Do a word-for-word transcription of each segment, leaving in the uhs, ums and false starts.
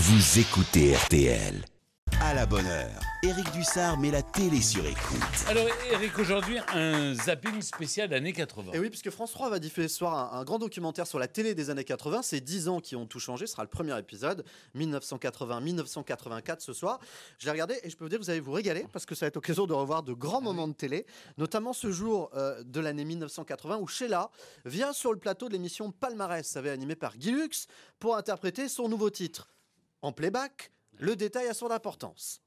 vous écoutez R T L. À la bonne heure, Éric Dussard met la télé sur écoute. Alors Éric, aujourd'hui, un zapping spécial années quatre-vingts. Et oui, puisque France trois va diffuser ce soir un, un grand documentaire sur la télé des années quatre-vingts. C'est dix ans qui ont tout changé, ce sera le premier épisode, dix-neuf cent quatre-vingts dix-neuf cent quatre-vingt-quatre ce soir. Je l'ai regardé et je peux vous dire que vous allez vous régaler, parce que ça va être l'occasion de revoir de grands moments de télé, notamment ce jour euh, de l'année dix-neuf cent quatre-vingts où Sheila vient sur le plateau de l'émission Palmarès, ça avait animé par Guy Lux, pour interpréter son nouveau titre. En playback, le détail a son importance.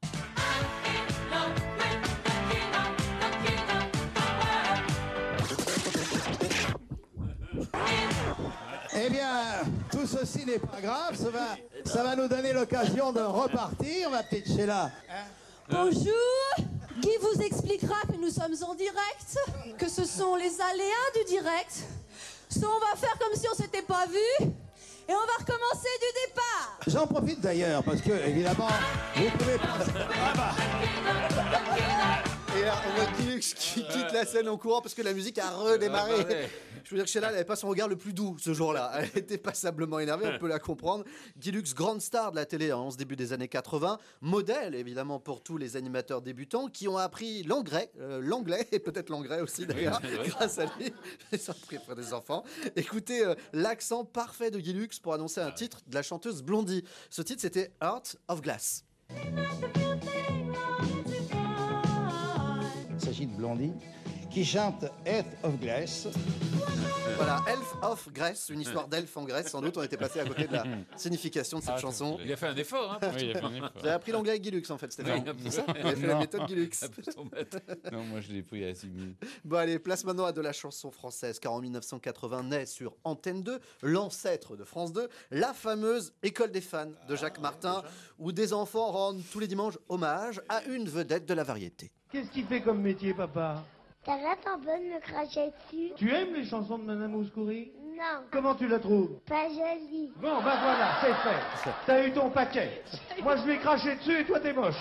Eh bien, tout ceci n'est pas grave, ça va, ça va nous donner l'occasion de repartir, ma petite Sheila. Bonjour, Guy vous expliquera que nous sommes en direct, que ce sont les aléas du direct. So, on va faire comme si on s'était pas vu, et on va recommencer du départ. J'en profite d'ailleurs, parce que, évidemment, vous pouvez pas... Ah bah. Et là, on voit Guy Lux qui quitte la scène en courant parce que la musique a redémarré. Euh, bah ouais. Je veux dire que Sheila, elle n'avait pas son regard le plus doux ce jour-là. Elle était passablement énervée, on peut la comprendre. Guy Lux, grande star de la télé hein, en ce début des années quatre-vingts, modèle évidemment pour tous les animateurs débutants qui ont appris l'anglais, euh, l'anglais et peut-être l'anglais aussi d'ailleurs, Oui, oui. grâce à lui. Ils ont appris pour des enfants. Écoutez euh, l'accent parfait de Guy Lux pour annoncer un titre de la chanteuse Blondie. Ce titre, c'était Heart of Glass. Il s'agit de Blondie, qui chante Heart of Glass. Voilà, Elf of Grèce, une histoire d'elfe en Grèce. Sans doute, on était passé à côté de la signification de cette Ah, chanson. Il a fait un effort, hein. Oui, il a fait un effort. Vous avez appris l'anglais avec Guy Lux, en fait, Stéphane. Oui, C'est ça Vous avez fait la Non. méthode Guy Lux. Non, moi je l'ai pris à six minutes. Bon, allez, place maintenant à de la chanson française, car en dix-neuf cent quatre-vingts naît sur Antenne deux, l'ancêtre de France deux, la fameuse École des fans de Jacques Martin, où des enfants rendent tous les dimanches hommage à une vedette de la variété. Qu'est-ce qu'il fait comme métier, papa? T'arrêtes un peu de me cracher dessus? Tu aimes les chansons de Madame Mouskouri? Non, Comment tu la trouves? pas joli. Bon, ben voilà, c'est fait. T'as eu ton paquet. Moi, je lui ai craché dessus et toi, t'es moche.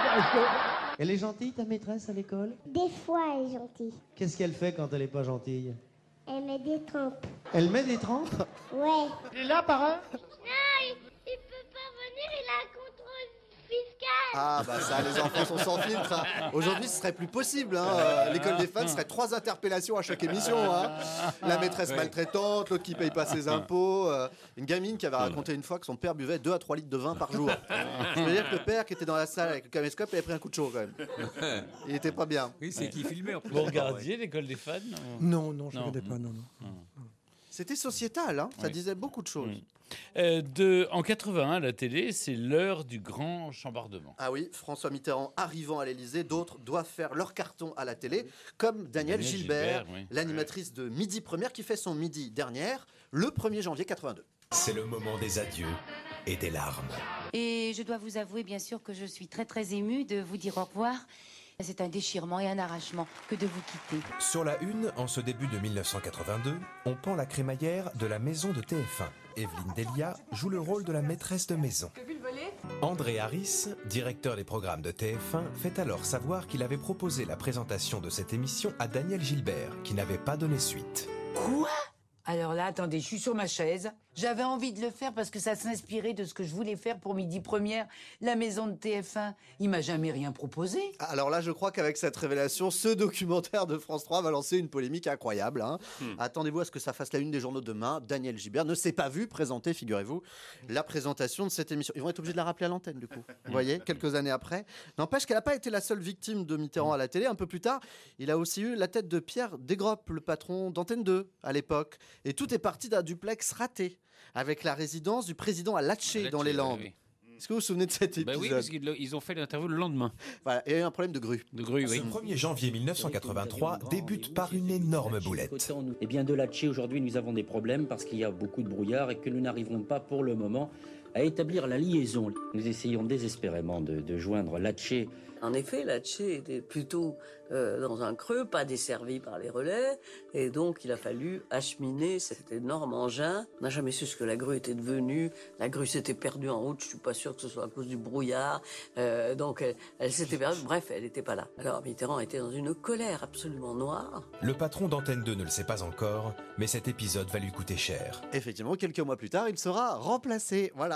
Elle est gentille, ta maîtresse, à l'école? Des fois, elle est gentille. Qu'est-ce qu'elle fait quand elle est pas gentille? Elle met des trompes. Elle met des trempes? Ouais. Il est là, parrain? Non, il, il peut pas venir, il a un contrôle fiscal. Ah, bah ça, les enfants sont sans filtre. hein. Aujourd'hui, ce serait plus possible. hein. Euh, L'école des fans serait trois interpellations à chaque émission. hein. La maîtresse maltraitante, l'autre qui paye pas ses impôts. euh, Une gamine qui avait raconté une fois que son père buvait deux à trois litres de vin par jour. Je veux dire que le père qui était dans la salle avec le caméscope, il avait pris un coup de chaud quand même. Il était pas bien. Oui, c'est qui filmait en plus. Vous regardiez l'école des fans? Non, non, je ne Non. regardais pas, non, non. C'était sociétal, hein. ça Oui. disait beaucoup de choses. Euh, de, en quatre-vingt-un, la télé, c'est l'heure du grand chambardement. Ah oui, François Mitterrand arrivant à l'Élysée, d'autres doivent faire leur carton à la télé, comme Daniel, Daniel Gilbert, Gilbert, oui. l'animatrice de Midi Première qui fait son midi dernière le premier janvier quatre-vingt-deux. C'est le moment des adieux et des larmes. Et je dois vous avouer, bien sûr, que je suis très très émue de vous dire au revoir. C'est un déchirement et un arrachement que de vous quitter. Sur la une, en ce début de mille neuf cent quatre-vingt-deux, on pend la crémaillère de la maison de T F un. Evelyne Delia joue le rôle de la maîtresse de maison. André Harris, directeur des programmes de T F un, fait alors savoir qu'il avait proposé la présentation de cette émission à Daniel Gilbert, qui n'avait pas donné suite. Quoi? Alors là, attendez, je suis sur ma chaise. J'avais envie de le faire parce que ça s'inspirait de ce que je voulais faire pour Midi Première, la maison de T F un. Il m'a jamais rien proposé. Alors là, je crois qu'avec cette révélation, ce documentaire de France trois va lancer une polémique incroyable. hein. Hmm. Attendez-vous à ce que ça fasse la une des journaux demain. Daniel Gilbert ne s'est pas vu présenter, figurez-vous, la présentation de cette émission. Ils vont être obligés de la rappeler à l'antenne, du coup. Vous voyez, quelques années après. N'empêche qu'elle n'a pas été la seule victime de Mitterrand à la télé. Un peu plus tard, il a aussi eu la tête de Pierre Desgroppes, le patron d'Antenne deux à l'époque. Et tout est parti d'un duplex raté, avec la résidence du président à Latché, dans les Landes. Oui. Est-ce que vous vous souvenez de cet épisode? Bah oui, parce qu'ils ils ont fait l'interview le lendemain. Voilà, il y a eu un problème de grue. De grue, Ce oui. premier janvier mille neuf cent quatre-vingt-trois débute par une énorme boulette. Eh bien, de Latché, aujourd'hui, nous avons des problèmes parce qu'il y a beaucoup de brouillard et que nous n'arrivons pas pour le moment à établir la liaison. Nous essayons désespérément de, de joindre Latché. En effet, Latché était plutôt euh, dans un creux, pas desservi par les relais, et donc il a fallu acheminer cet énorme engin. On n'a jamais su ce que la grue était devenue. La grue s'était perdue en route, je suis pas sûr que ce soit à cause du brouillard. Euh, donc elle, elle s'était perdue, bref, elle n'était pas là. Alors Mitterrand était dans une colère absolument noire. Le patron d'Antenne deux ne le sait pas encore, mais cet épisode va lui coûter cher. Effectivement, quelques mois plus tard, il sera remplacé. Voilà.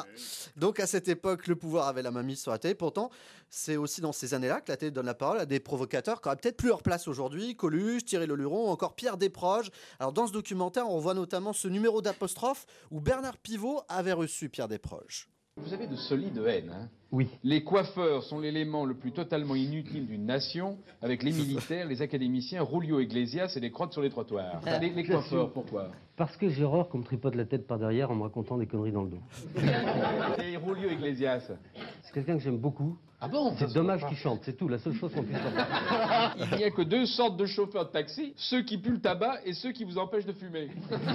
Donc à cette époque, le pouvoir avait la main mise sur la télé. Pourtant, c'est aussi dans ces années-là que la télé donne la parole à des provocateurs qui auraient peut-être plus leur place aujourd'hui. Coluche, Thierry Leluron, encore Pierre Desproges. Alors dans ce documentaire, on voit notamment ce numéro d'apostrophe où Bernard Pivot avait reçu Pierre Desproges. Vous avez de solides haines. Hein. Oui. Les coiffeurs sont l'élément le plus totalement inutile d'une nation, avec les militaires, les académiciens, Julio Iglesias et les crottes sur les trottoirs. Ah, les, les coiffeurs, pourquoi? Parce que j'ai horreur qu'on me tripote la tête par derrière en me racontant des conneries dans le dos. Et Julio Iglesias? C'est quelqu'un que j'aime beaucoup. Ah bon? C'est dommage qu'il chante, c'est tout, la seule chose qu'on puisse faire. Il n'y a que deux sortes de chauffeurs de taxi, ceux qui puent le tabac et ceux qui vous empêchent de fumer.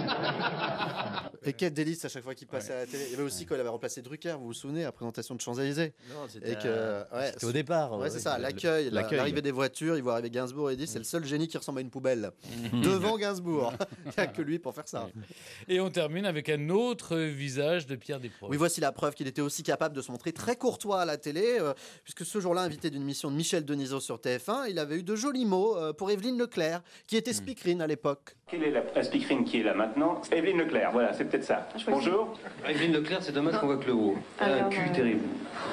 Et quel délice à chaque fois qu'il passait Ouais. à la télé. Il y avait aussi quand il avait remplacé Drucker, vous vous souvenez, à la présentation de Champs-Élysées. Non, c'était Et que, ouais, c'était au départ. Ouais, ouais, c'est ça, le- l'accueil, la- l'accueil. l'arrivée des voitures, il voit arriver Gainsbourg et il dit c'est le seul génie qui ressemble à une poubelle. Devant Gainsbourg. Il n'y a que lui pour faire ça. Et on termine avec un autre visage de Pierre Desproges. Oui, voici la preuve qu'il était aussi capable de se montrer très courtois à la télé, euh, puisque ce jour-là, invité d'une mission de Michel Denisot sur T F un, il avait eu de jolis mots euh, pour Evelyne Leclerc, qui était speakerine à l'époque. Quelle est la, la speakerine qui est là maintenant? Evelyne Leclerc, voilà, c'est peut-être ça. Bonjour. Evelyne Leclerc, c'est dommage qu'on voit que le haut. Alors, un cul euh, terrible.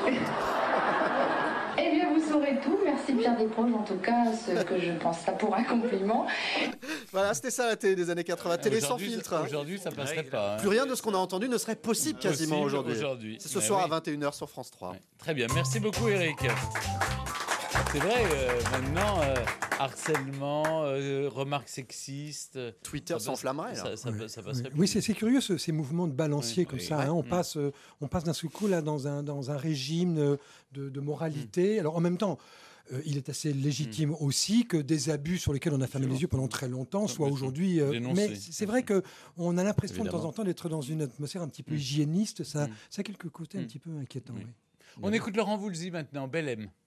Eh bien, vous saurez tout. Merci Pierre Desproges, en tout cas, ce que je pense ça pour un compliment. Voilà, c'était ça la télé des années quatre-vingts, télé sans Aujourd'hui, filtre. hein. Aujourd'hui, ça passerait pas. hein. Plus rien de ce qu'on a entendu ne serait possible quasiment Possible aujourd'hui. aujourd'hui. C'est ce Mais soir oui. à vingt et une heures sur France trois. Très bien, merci beaucoup Eric. C'est vrai, euh, maintenant, euh, harcèlement, euh, remarques sexistes. Twitter ça- s'enflammerait, là. Ça, ça, Ouais. ça passerait Oui, c'est c'est curieux ce- ces mouvements de balancier Oui, comme oui. ça. Ouais. hein. On Mm. passe, euh, on passe d'un seul coup là dans un dans un régime euh, de, de moralité. Alors en même temps. euh, il est assez légitime aussi que des abus sur lesquels on a fermé les yeux pendant très longtemps soient bien sûr. aujourd'hui. euh, Dénoncés. mais c'est vrai que on a l'impression de temps Évidemment. en temps d'être dans une atmosphère un petit peu hygiéniste. Ça, ça a quelques côtés un petit peu inquiétants. oui. On écoute Laurent Voulzy maintenant, Bel M.